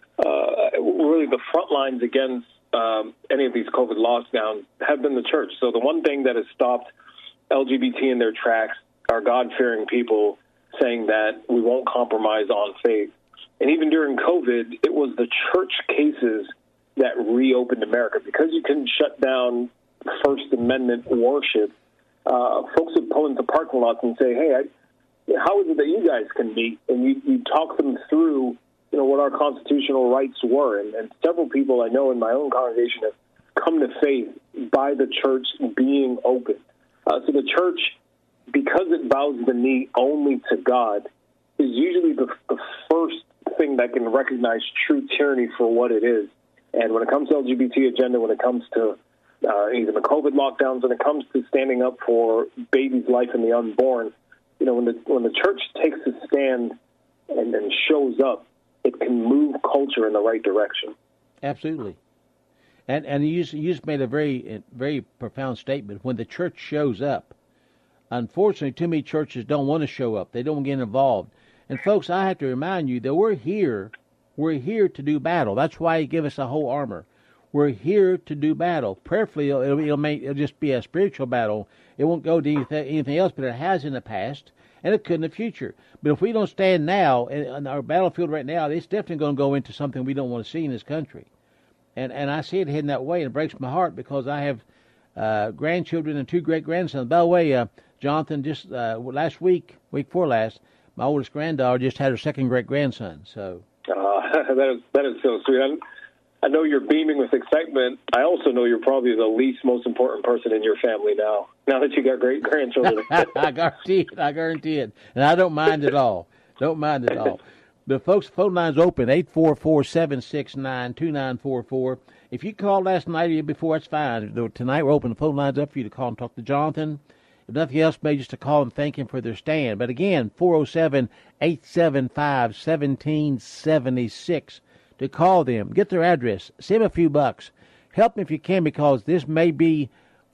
uh, really the front lines against um, any of these COVID lockdowns have been the church. So the one thing that has stopped L G B T in their tracks are God-fearing people saying that we won't compromise on faith. And even during COVID, it was the church cases that reopened America. Because you can shut down First Amendment worship, uh, folks would pull into parking lots and say, hey, I, how is it that you guys can meet? And you, you talk them through, you know, what our constitutional rights were. And, and several people I know in my own congregation have come to faith by the church being open. Uh, so the church, because it bows the knee only to God, is usually the, the first thing that can recognize true tyranny for what it is. And when it comes to L G B T agenda, when it comes to uh, even the COVID lockdowns, when it comes to standing up for babies' life and the unborn, you know, when the when the church takes a stand and, and shows up, it can move culture in the right direction. Absolutely. And and you just, you just made a very very profound statement. When the church shows up, unfortunately, too many churches don't want to show up. They don't get involved. And folks, I have to remind you that we're here. We're here to do battle. That's why He give us a whole armor. We're here to do battle. Prayerfully, it'll, it'll, make, it'll just be a spiritual battle. It won't go to anything, anything else, but it has in the past, and it could in the future. But if we don't stand now, in our battlefield right now, it's definitely going to go into something we don't want to see in this country. And and I see it heading that way, and it breaks my heart because I have uh, grandchildren and two great-grandsons. By the way, uh, Jonathan, just uh, last week, week before last, my oldest granddaughter just had her second great-grandson. So uh, that is that is so sweet. I'm, I know you're beaming with excitement. I also know you're probably the least most important person in your family now, now that you got great-grandchildren. I guarantee it. I guarantee it. And I don't mind at all. Don't mind at all. The folks, phone line's open, eight four four, seven six nine, two nine four four. If you called last night or before, it's fine. Tonight we're open. The phone line's up for you to call and talk to Jonathan. If nothing else, maybe just to call and thank him for their stand. But again, four oh seven, eight seven five, one seven seven six to call them. Get their address. Send them a few bucks. Help them if you can, because this may be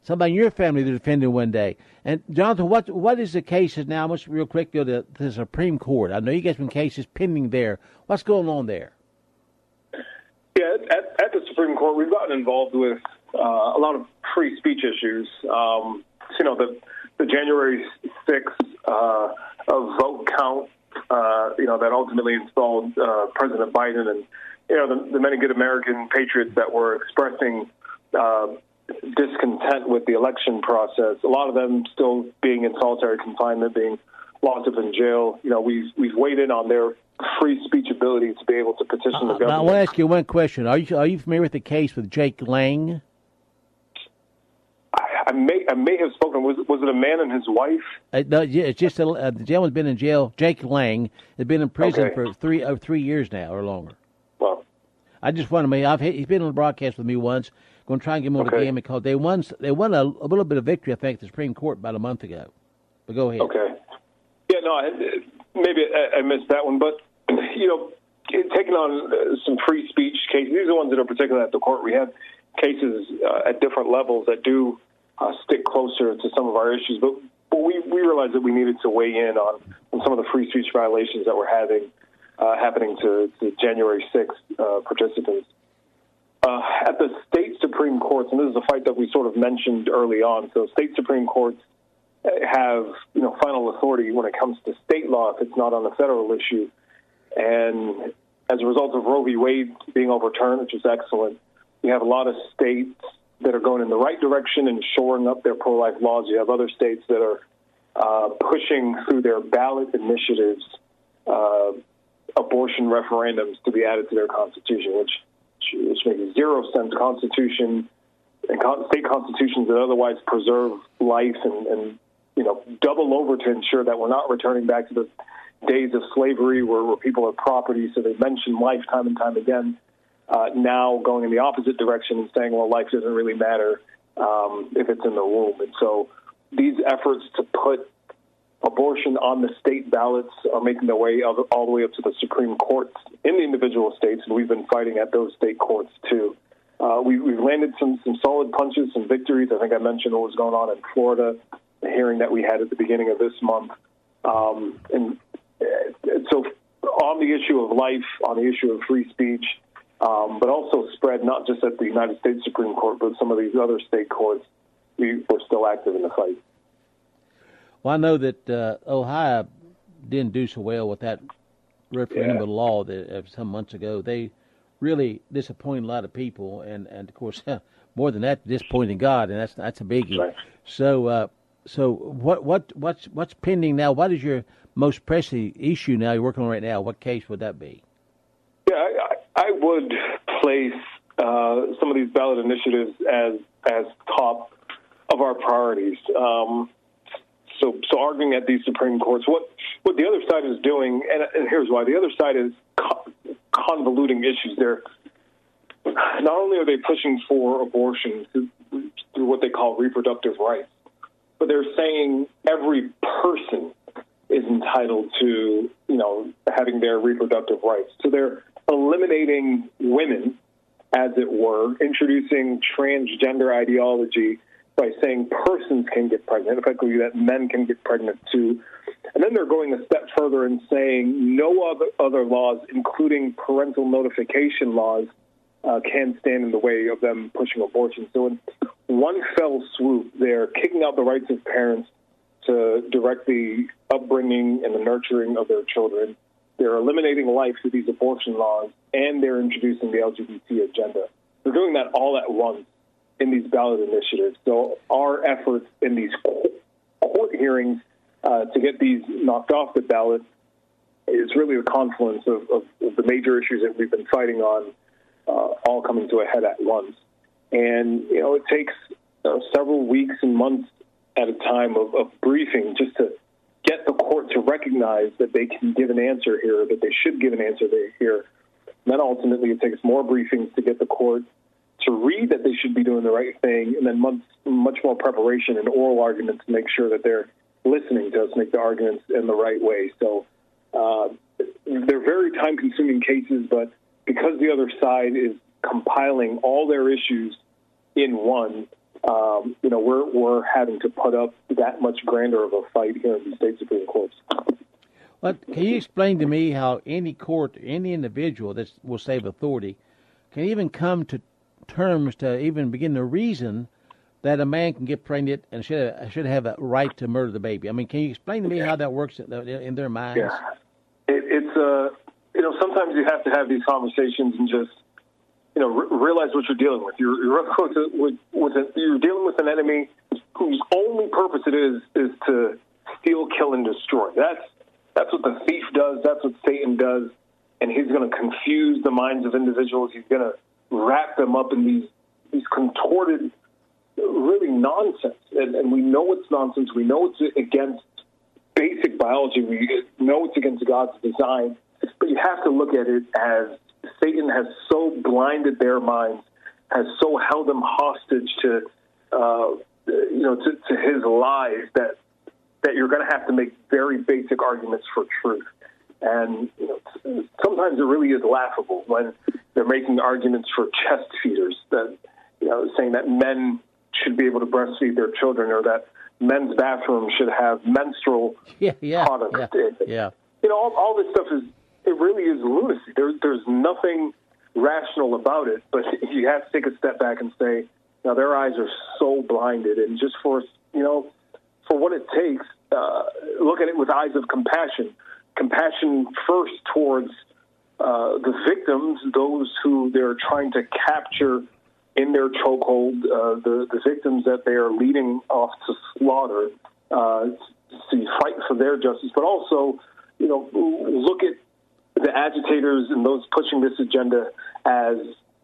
somebody in your family they're defending one day. And Jonathan, what what is the cases now? Let's real quick go to the Supreme Court. I know you got some cases pending there. What's going on there? Yeah, at, at the Supreme Court, we've gotten involved with uh, a lot of free speech issues. Um, you know, the the January sixth uh, vote count, uh, you know, that ultimately installed uh, President Biden, and you know the, the many good American patriots that were expressing uh, discontent with the election process. A lot of them still being in solitary confinement, being locked up in jail. You know, we've we've weighed in on their free speech ability to be able to petition the government. I want to ask you one question. Are you are you familiar with the case with Jake Lang? I, I may I may have spoken. Was was it a man and his wife? Uh, no, it's just a, uh, the gentleman's been in jail. Jake Lang has been in prison Okay. for three uh, three years now or longer. Well, I just wanted to. I've he's been on the broadcast with me once. Going to try and get him on Okay. the game because they won. They won a, a little bit of victory, I think, at the Supreme Court about a month ago. But go ahead. okay. Yeah, no, I, maybe I, I missed that one, but you know, taking on uh, some free speech cases. These are the ones that are particular at the court. We have cases uh, at different levels that do uh, stick closer to some of our issues, but but we we realized that we needed to weigh in on, on some of the free speech violations that were having uh, happening to, to January sixth uh, participants. Uh, at the state Supreme Courts, and this is a fight that we sort of mentioned early on, so state Supreme Courts have, you know, final authority when it comes to state law if it's not on a federal issue. And as a result of Roe v. Wade being overturned, which is excellent, you have a lot of states that are going in the right direction and shoring up their pro-life laws. You have other states that are uh, pushing through their ballot initiatives uh, abortion referendums to be added to their constitution, which which makes zero sense. Constitution and con- state constitutions that otherwise preserve life and, and, you know, double over to ensure that we're not returning back to the days of slavery where, where people are property. So they mention life time and time again. Uh, now going in the opposite direction and saying, well, life doesn't really matter um, if it's in the womb. And so these efforts to put abortion on the state ballots are making their way all, all the way up to the Supreme Courts in the individual states, and we've been fighting at those state courts too. Uh, we, we've landed some, some solid punches, some victories. I think I mentioned what was going on in Florida, the hearing that we had at the beginning of this month. Um, and, and so on the issue of life, on the issue of free speech, um, but also spread not just at the United States Supreme Court, but some of these other state courts, we, we're still active in the fight. Well, I know that uh, Ohio didn't do so well with that referendum Yeah. law that uh, some months ago. They really disappointed a lot of people, and, and of course, more than that, disappointing God, and that's that's a biggie. Right. So, uh, so what what what's what's pending now? What is your most pressing issue now you're working on right now? What case would that be? Yeah, I, I would place uh, some of these ballot initiatives as as top of our priorities. Um, so, so arguing at these Supreme Courts, what what the other side is doing, and, and here's why: the other side is co- convoluting issues. They're not only are they pushing for abortion through, through what they call reproductive rights, but they're saying every person is entitled to, you know, having their reproductive rights. So they're eliminating women, as it were, introducing transgender ideology by saying persons can get pregnant, effectively that men can get pregnant too. And then they're going a step further and saying no other, other laws, including parental notification laws, uh, can stand in the way of them pushing abortion. So in one fell swoop, they're kicking out the rights of parents to direct the upbringing and the nurturing of their children. They're eliminating life through these abortion laws, and they're introducing the L G B T agenda. They're doing that all at once in these ballot initiatives. So our efforts in these court hearings uh, to get these knocked off the ballot is really the confluence of, of, of the major issues that we've been fighting on, uh, all coming to a head at once. And, you know, it takes uh, several weeks and months at a time of, of briefing just to get the court to recognize that they can give an answer here, that they should give an answer here. And then ultimately it takes more briefings to get the court to read that they should be doing the right thing, and then months, much more preparation and oral arguments to make sure that they're listening to us make the arguments in the right way. So uh, they're very time-consuming cases, but because the other side is compiling all their issues in one, um, you know, we're we're having to put up that much grander of a fight here in the state Supreme Court. Well, can you explain to me how any court, any individual that will say of authority, can even come to terms to even begin to reason that a man can get pregnant and should should have a right to murder the baby? I mean, can you explain to me how that works in their minds? Yeah, it, it's uh, you know, sometimes you have to have these conversations and just, you know, re- realize what you're dealing with. You're you're, with, with, with a, you're dealing with an enemy whose only purpose it is is to steal, kill, and destroy. That's that's what the thief does. That's what Satan does, and he's going to confuse the minds of individuals. He's going to wrap them up in these these contorted, really nonsense. And, and we know it's nonsense. We know it's against basic biology. We know it's against God's design. But you have to look at it as Satan has so blinded their minds, has so held them hostage to, uh, you know, to, to his lies that that you're going to have to make very basic arguments for truth. And you know, sometimes it really is laughable when they're making arguments for chest feeders, that, you know, saying that men should be able to breastfeed their children, or that men's bathrooms should have menstrual yeah, yeah, products. Yeah, yeah. You know, all, all this stuff is, it really is lunacy. There, there's nothing rational about it, but you have to take a step back and say, now their eyes are so blinded, and just for, you know, for what it takes, uh, look at it with eyes of compassion. Compassion first towards uh, the victims, those who they're trying to capture in their chokehold, uh, the, the victims that they are leading off to slaughter, uh, to fight for their justice, but also, you know, look at the agitators and those pushing this agenda as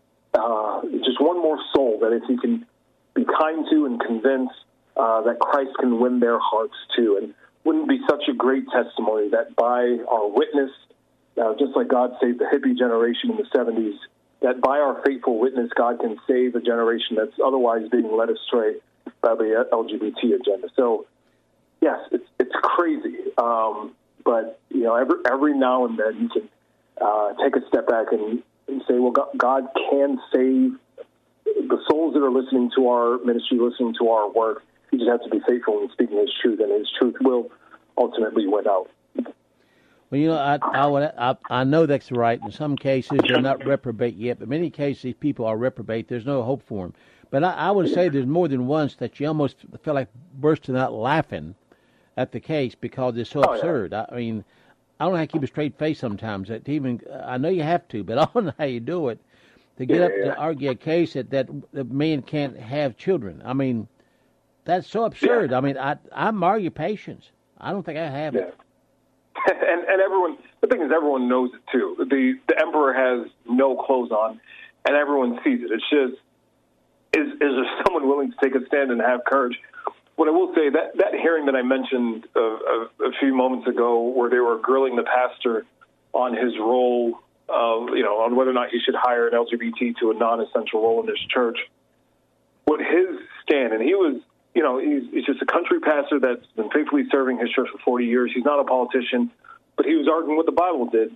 uh, just one more soul that if you can be kind to and convince uh, that Christ can win their hearts too. And wouldn't it be such a great testimony that by our witness, uh, just like God saved the hippie generation in the seventies, that by our faithful witness, God can save a generation that's otherwise being led astray by the L G B T agenda. So, yes, it's it's crazy. Um, but, you know, every, every now and then you can uh, take a step back and, and say, well, God, God can save the souls that are listening to our ministry, listening to our work. You just have to be faithful in speaking His truth, and His truth will ultimately win out. Well, you know, I, I, would, I I know that's right. In some cases, they're not reprobate yet, but in many cases, these people are reprobate. There's no hope for them. But I, I would say there's more than once that you almost feel like bursting out laughing at the case because it's so oh, absurd. Yeah. I mean, I don't know how to keep a straight face sometimes. That even I know you have to, but I don't know how you do it to get yeah, up yeah. to argue a case that that the men can't have children. I mean, that's so absurd. Yeah. I mean, I I argue patience. I don't think I have yeah. it. And, and everyone, the thing is, everyone knows it too. The the emperor has no clothes on, and everyone sees it. It's just, is is there someone willing to take a stand and have courage? What I will say, that, that hearing that I mentioned a, a, a few moments ago, where they were grilling the pastor on his role, of, you know, on whether or not he should hire an L G B T to a non-essential role in this church, what his stand, and he was, you know, he's, he's just a country pastor that's been faithfully serving his church for forty years. He's not a politician, but he was arguing what the Bible did.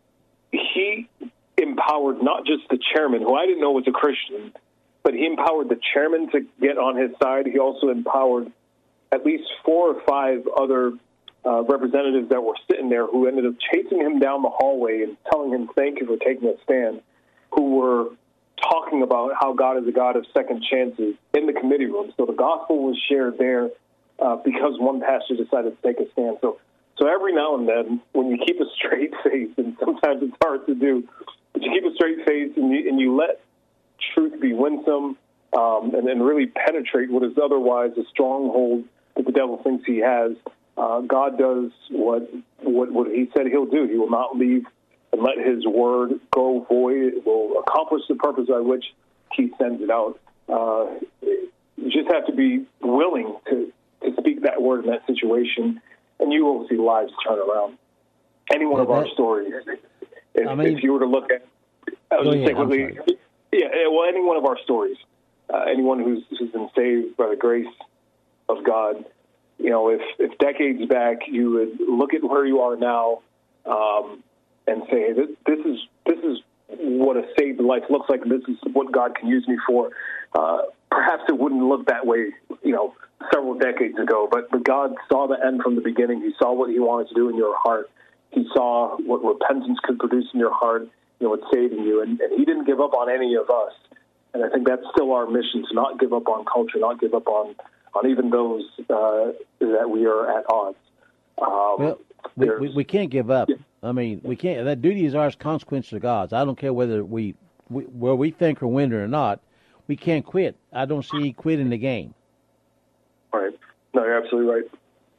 He empowered not just the chairman, who I didn't know was a Christian, but he empowered the chairman to get on his side. He also empowered at least four or five other uh, representatives that were sitting there who ended up chasing him down the hallway and telling him, thank you for taking a stand, who were talking about how God is a God of second chances in the committee room. So the gospel was shared there uh, because one pastor decided to take a stand. So so every now and then, when you keep a straight face, and sometimes it's hard to do, but you keep a straight face and you, and you let truth be winsome um, and, and really penetrate what is otherwise a stronghold that the devil thinks he has, uh, God does what, what, what he said he'll do. He will not leave and let his word go void. It will accomplish the purpose by which he sends it out. Uh, you just have to be willing to, to speak that word in that situation, and you will see lives turn around. Any one well, of that, our stories, if, I mean, if you were to look at, I was just quickly, yeah, well, any one of our stories, uh, anyone who's, who's been saved by the grace of God, you know, if, if decades back you would look at where you are now, um, and say, hey, this, this is this is what a saved life looks like, and this is what God can use me for. Uh, perhaps it wouldn't look that way, you know, several decades ago. But, but God saw the end from the beginning. He saw what he wanted to do in your heart. He saw what repentance could produce in your heart, you know, it's saving you. And, and he didn't give up on any of us. And I think that's still our mission, to not give up on culture, not give up on, on even those uh, that we are at odds. Um, well, we, we, we can't give up. Yeah. I mean, we can't. That duty is ours, consequences are God's. I don't care whether we, we where we think are winning or not. We can't quit. I don't see quitting the game. Right. No, you're absolutely right.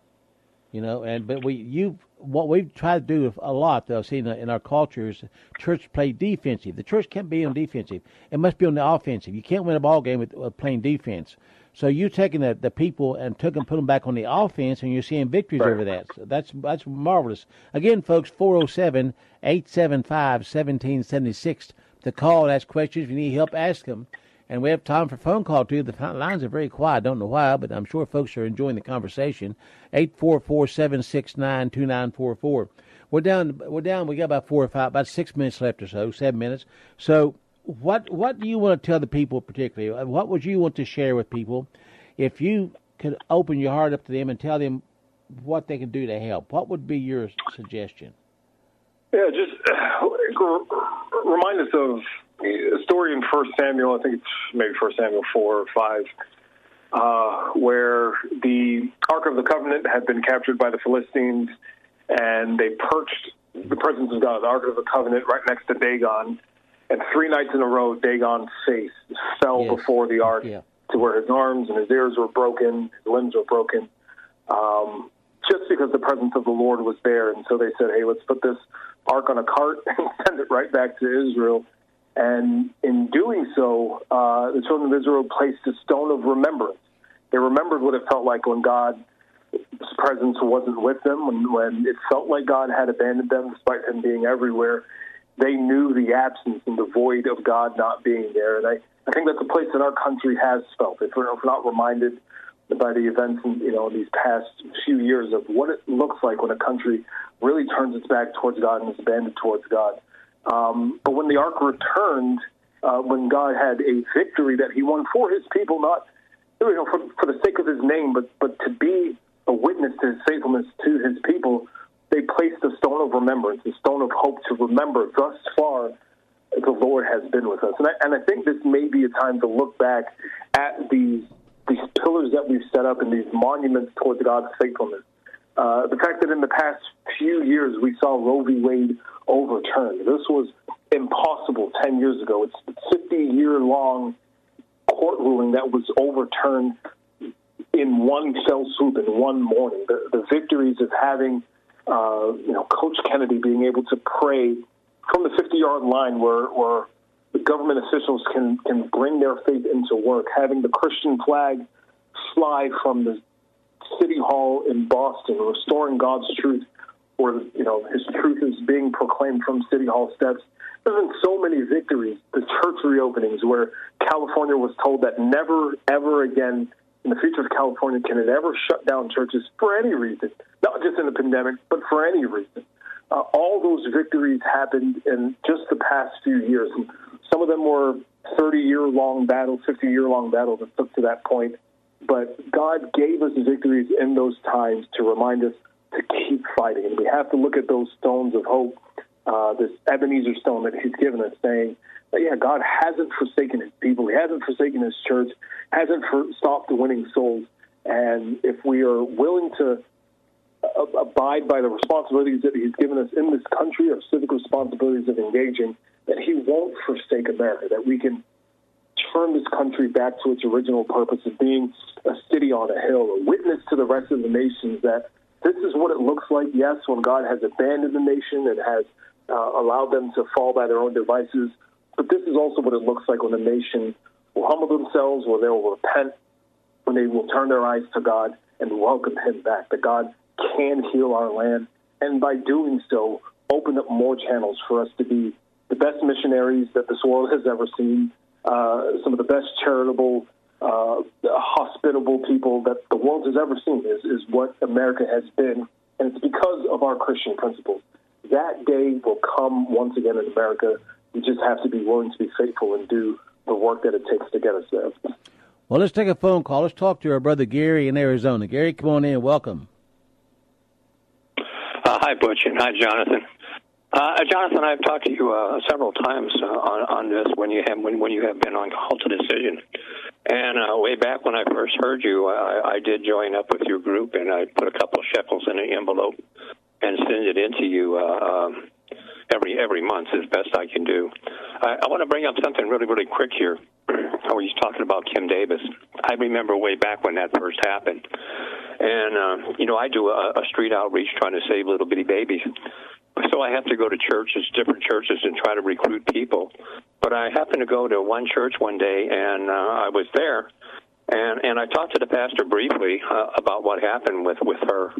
You know, and but we you what we've tried to do a lot, though, see in, in our culture is church play defensive. The church can't be on defensive; it must be on the offensive. You can't win a ball game with uh, playing defense. So you taking the, the people and took them, put them back on the offense, and you're seeing victories right. over that. So that's that's marvelous. Again, folks, four oh seven, eight seven five, one seven seven six to call and ask questions. If you need help, ask them. And we have time for phone call, too. The lines are very quiet. I don't know why, but I'm sure folks are enjoying the conversation. eight four four, seven six nine, two nine four four. We're down. We're down. We got about four or five, about six minutes left or so, seven minutes. So what what do you want to tell the people particularly? What would you want to share with people if you could open your heart up to them and tell them what they can do to help? What would be your suggestion? Yeah, just uh, remind us of a story in First Samuel, I think it's maybe First Samuel four or five, uh, where the Ark of the Covenant had been captured by the Philistines, and they perched the presence of God, the Ark of the Covenant, right next to Dagon. And three nights in a row, Dagon's face fell yes. before the Ark yeah. to where his arms and his ears were broken, his limbs were broken, um, just because the presence of the Lord was there. And so they said, hey, let's put this Ark on a cart and send it right back to Israel. And in doing so, uh, the children of Israel placed a stone of remembrance. They remembered what it felt like when God's presence wasn't with them, when, when it felt like God had abandoned them despite him being everywhere. They knew the absence and the void of God not being there. And I, I think that's a place that our country has felt. If we're, if we're not reminded by the events in, you know, these past few years of what it looks like when a country really turns its back towards God and is abandoned towards God. Um, but when the Ark returned, uh, when God had a victory that he won for his people, not you know, for, for the sake of his name, but, but to be a witness to his faithfulness to his people, they placed a stone of remembrance, a stone of hope to remember thus far the Lord has been with us. And I, and I think this may be a time to look back at these, these pillars that we've set up and these monuments towards God's faithfulness. Uh, the fact that in the past few years we saw Roe v. Wade overturned. This was impossible ten years ago. It's a fifty-year-long court ruling that was overturned in one fell swoop, in one morning. The, the victories of having, uh, you know, Coach Kennedy being able to pray from the fifty-yard line where, where the government officials can, can bring their faith into work, having the Christian flag fly from the City Hall in Boston, restoring God's truth, or, you know, his truth is being proclaimed from City Hall steps. There's been so many victories, the church reopenings, where California was told that never, ever again in the future of California can it ever shut down churches for any reason, not just in the pandemic, but for any reason. Uh, all those victories happened in just the past few years. And some of them were thirty-year-long battles, fifty-year-long battles that took to that point. But God gave us victories in those times to remind us to keep fighting. And we have to look at those stones of hope, uh, this Ebenezer stone that he's given us, saying that, yeah, God hasn't forsaken his people. He hasn't forsaken his church, hasn't for, stopped winning souls. And if we are willing to uh, abide by the responsibilities that he's given us in this country, our civic responsibilities of engaging, that he won't forsake America, that we can turn this country back to its original purpose of being a city on a hill, a witness to the rest of the nations that this is what it looks like, yes, when God has abandoned the nation and has uh, allowed them to fall by their own devices. But this is also what it looks like when a nation will humble themselves, where they will repent, when they will turn their eyes to God and welcome him back, that God can heal our land. And by doing so, open up more channels for us to be the best missionaries that this world has ever seen, uh, some of the best charitable, uh, hospitable people that the world has ever seen is, is what America has been. And it's because of our Christian principles. That day will come once again in America. We just have to be willing to be faithful and do the work that it takes to get us there. Well, let's take a phone call. Let's talk to our brother Gary in Arizona. Gary, come on in. Welcome. Uh, hi, Butch, and hi, Jonathan. Uh, Jonathan, I've talked to you uh, several times uh, on, on this when you have when, when you have been on Call to Decision. And uh, way back when I first heard you, I, I did join up with your group, and I put a couple of shekels in an envelope and send it into you uh, um, every every month as best I can do. I, I want to bring up something really, really quick here. I was talking about Kim Davis. I remember way back when that first happened. And, uh, you know, I do a, a street outreach trying to save little bitty babies. So I have to go to churches, different churches, and try to recruit people. But I happened to go to one church one day, and uh, I was there, and, and I talked to the pastor briefly uh, about what happened with, with her.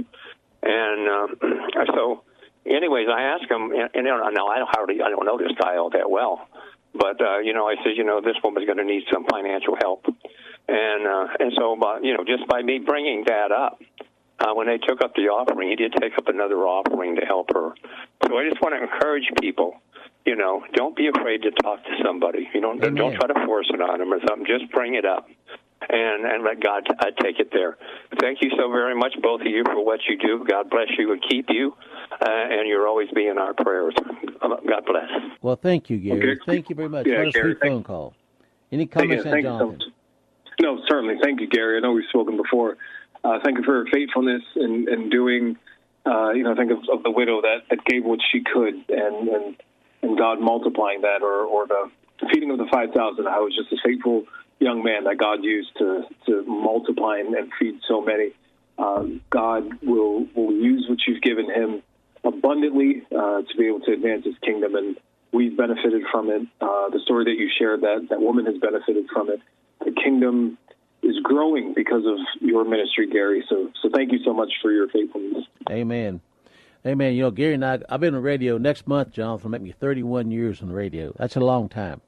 And uh, so, anyways, I asked him, and, and now I don't hardly, I don't know this guy all that well, but, uh, you know, I said, you know, this woman's going to need some financial help. And, uh, and so, uh, you know, just by me bringing that up, Uh, when they took up the offering, he did take up another offering to help her. So I just want to encourage people, you know, don't be afraid to talk to somebody. You don't Amen. Don't try to force it on them or something. Just bring it up and, and let God t- uh, take it there. Thank you so very much, both of you, for what you do. God bless you and keep you, uh, and you'll always be in our prayers. God bless. Well, thank you, Gary. Okay. Thank you very much. Yeah, what a Gary, sweet phone call. Any comments on Jonathan? So no, certainly. Thank you, Gary. I know we've spoken before. Uh, thank you for her faithfulness in, in doing, uh, you know, think of, of the widow that, that gave what she could, and, and, and God multiplying that, or, or the feeding of the five thousand. I was just a faithful young man that God used to, to multiply and, and feed so many. Uh, God will, will use what you've given him abundantly uh, to be able to advance his kingdom, and we've benefited from it. Uh, the story that you shared, that, that woman has benefited from it. The kingdom is growing because of your ministry, Gary. So so thank you so much for your faithfulness. Amen. Amen. You know, Gary and I, I've been on radio next month, Jonathan, will make me thirty-one years on the radio. That's a long time.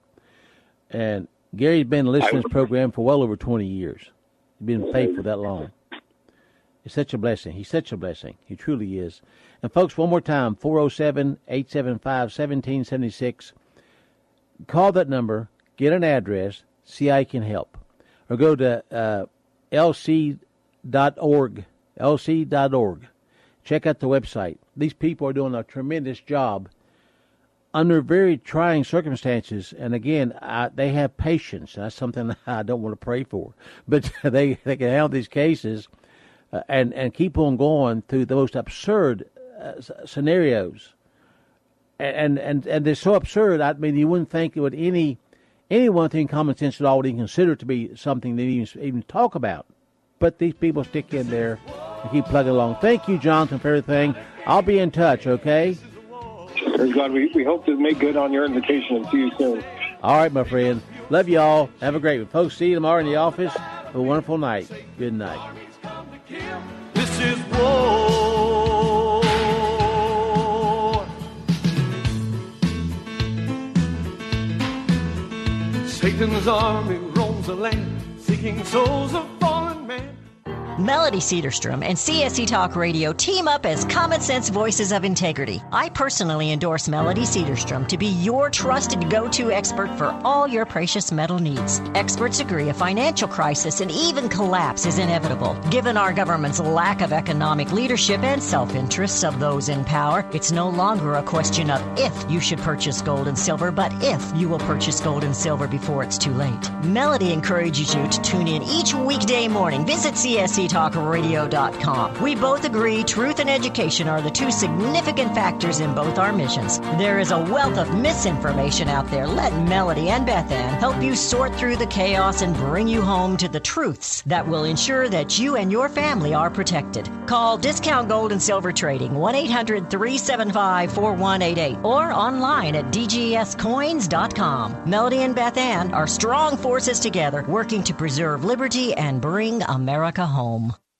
And Gary's been listening to this program for well over twenty years. He's been faithful that long. It's such a blessing. He's such a blessing. He truly is. And folks, one more time, four oh seven, eight seven five, one seven seven six. Call that number, get an address, see how you can help. Or go to uh, L C dot org, L C dot org. Check out the website. These people are doing a tremendous job under very trying circumstances. And again, I, they have patience. That's something I don't want to pray for. But they, they can handle these cases uh, and, and keep on going through the most absurd uh, scenarios. And, and, and they're so absurd, I mean, you wouldn't think it would any... Anyone think common sense at all would even consider to be something they even, even talk about. But these people stick in there and keep plugging along. Thank you, Jonathan, for everything. I'll be in touch, okay? Praise God. We, we hope to make good on your invitation and see you soon. All right, my friend. Love you all. Have a great one. Folks, see you tomorrow in the office. Have a wonderful night. Good night. This is war. Satan's army roams the land, seeking souls of fallen men. Melody Cedarstrom and C S C Talk Radio team up as common sense voices of integrity. I personally endorse Melody Cedarstrom to be your trusted go-to expert for all your precious metal needs. Experts agree a financial crisis and even collapse is inevitable. Given our government's lack of economic leadership and self-interests of those in power, it's no longer a question of if you should purchase gold and silver, but if you will purchase gold and silver before it's too late. Melody encourages you to tune in each weekday morning. Visit C S C talk radio dot com. We both agree truth and education are the two significant factors in both our missions. There is a wealth of misinformation out there. Let Melody and Beth Ann help you sort through the chaos and bring you home to the truths that will ensure that you and your family are protected. Call Discount Gold and Silver Trading, one eight hundred, three seven five, four one eight eight, or online at d g s coins dot com. Melody and Beth Ann are strong forces together, working to preserve liberty and bring America home.